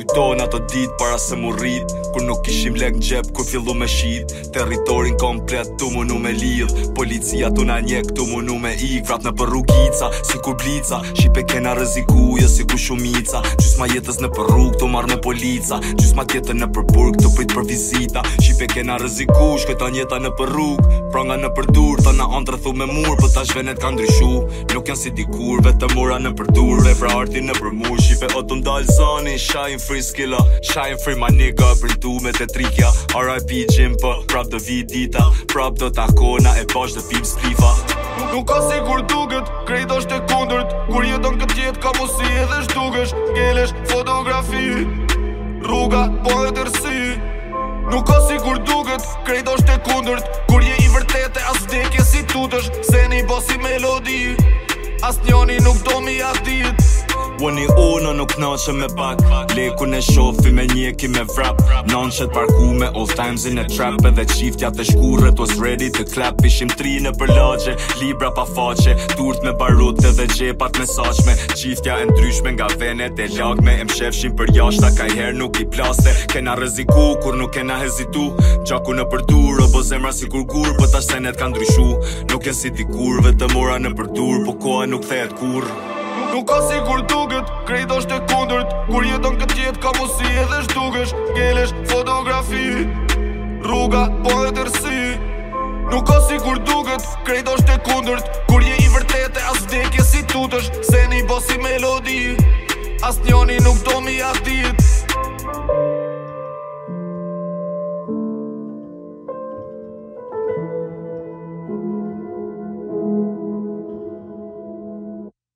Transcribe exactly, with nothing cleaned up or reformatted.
kujton ato dit para se mu rrit, kur nuk kishim lek n'gjep kur fillu me shit. Territorin komplet tu munu me lidh, policia tu na njek tu munu me ik. Vrat në për rrugica, si kur blica, shipe kena rreziku, jo si ku shumica. Gjysma jetës në për rrug, tu marr me polica, gjysma tjetër në për burg, tu prit për vizita. Shipe kena rreziku, shkëtan jeta në për rrug, pranga në për dur, ta na andrë thu me mur, për tash venet ka ndryshu, nuk janë si dikur, vetë mura në për dur, vepra arti në për mur. Shipe o të ndalë zoni, shine free skilla, shine free my nigga, printu me të trikja. R I P Jim për prap do vi dita, prap do takona e bash dhe pim splifa. Nuk ka si kur duket, krejt është e kundërt, kur jeton këtë jetë ka mosi edhe shtukesh, ngelesh fotografi, rruga po e tërsi. Nuk ka si kur duket, krejt është e kundërt, kur je i vërtete as vdekje si tutesh, se një bosi melodi, as njoni nuk do mi atit. Woni uno nuk knaqe me bak, leku në shofi me njeki me vrap. Non qet parku me old times in a trap, edhe qiftja të shkurët was ready to clap. Ishim tri në përlagje, libra pa faqe, turt me barut edhe gjepat me saqme. Qiftja e ndryshme nga venet e lagme, e mshefshin për jashta ka i her nuk i plaste. Kena rreziku kur nuk kena hezitu, gjaku në përdur, o bo zemra si kur gur, po tash senet ka ndryshu. Nuk jen si dikur, vetë mora në përdur, po koha nuk thehet kur. Nuk ka si kur duket, krejt është e kundërt, kur jeton këtë jetë ka mosi edhe shtukesh, ngelesh fotografi, rruga po e tërsi. Nuk ka si kur duket, krejt është e kundërt, kur je i vërtete as vdekje si tutesh, se një bosi melodi, as njoni nuk do mi atit.